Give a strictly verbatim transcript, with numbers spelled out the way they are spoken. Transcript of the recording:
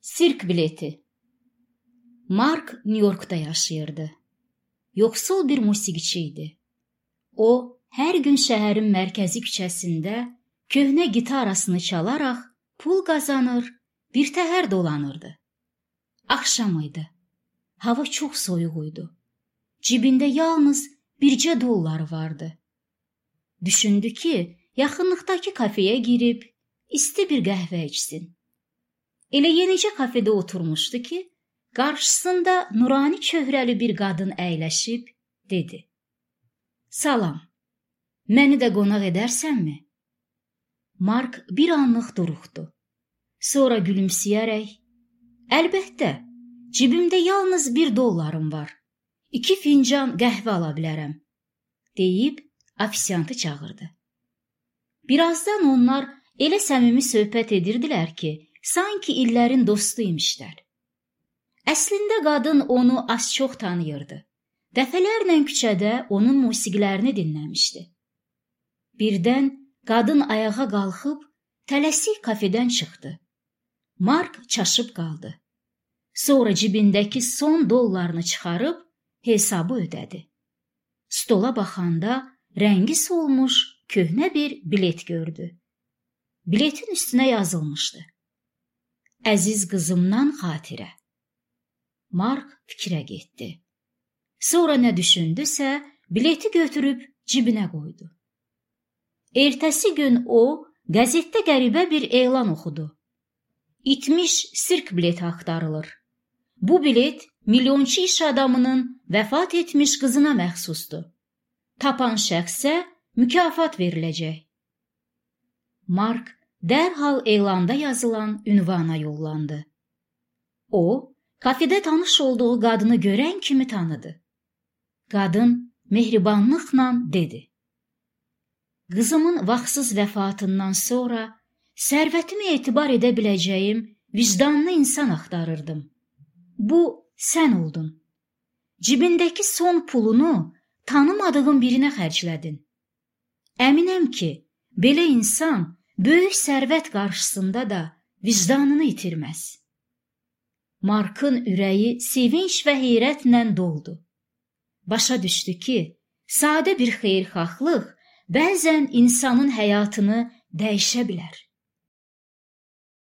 Sirk bileti. Mark New York'ta yaşayırdı. Yoxsul bir musiqiçi idi. O, hər gün şəhərin mərkəzi küçəsində köhnə gitarasını çalaraq pul qazanır, bir təhər dolanırdı. Axşam idi. Hava çox soyuq idi. Cibində yalnız bircə dolları vardı. Düşündü ki, yaxınlıqdakı kafeyə girib isti bir qəhvə içsin. Elə yenicə kafedə oturmuşdu ki, qarşısında nurani çöhrəli bir qadın əyləşib dedi: "Salam, məni də qonaq edərsənmi?" Mark bir anlıq duruxdu. Sonra gülümsəyərək: "Əlbəttə, cibimdə yalnız bir dollarım var. İki fincan qəhvə ala bilərəm," deyib ofisiantı çağırdı. Birazdan onlar elə səmimi söhbət edirdilər ki, sanki illərin dostu imişlər. Əslində qadın onu az-çox tanıyırdı. Dəfələrlə küçədə onun musiqilərini dinləmişdi. Birdən qadın ayağa qalxıb tələsik kafedən çıxdı. Mark çaşıb qaldı. Sonra cibindəki son dollarını çıxarıb hesabı ödədi. Stola baxanda rəngi solmuş köhnə bir bilet gördü. Biletin üstünə yazılmışdı: "Əziz qızımdan xatirə." Mark fikrə getdi. Sonra nə düşündüsə, bileti götürüb cibinə qoydu. Ertəsi gün o, qəzetdə qəribə bir elan oxudu. İtmiş sirk bileti axtarılır. Bu bilet milyonçu iş adamının vəfat etmiş qızına məxsusdur. Tapan şəxsə mükafat veriləcək. Mark dərhal elanda yazılan ünvana yollandı. O, kafedə tanış olduğu qadını görən kimi tanıdı. Qadın mehribanlıqla dedi: "Qızımın vaxtsız vəfatından sonra sərvətimi etibar edə biləcəyim vicdanlı insan axtarırdım. Bu sən oldun. Cibindəki son pulunu tanımadığın birinə xərclədin. Əminəm ki, belə insan böyük sərvət qarşısında da vicdanını itirməz." Markın ürəyi sevinç və heyrətlə doldu. Başa düşdü ki, sadə bir xeyirxahlıq bəzən insanın həyatını dəyişə bilər.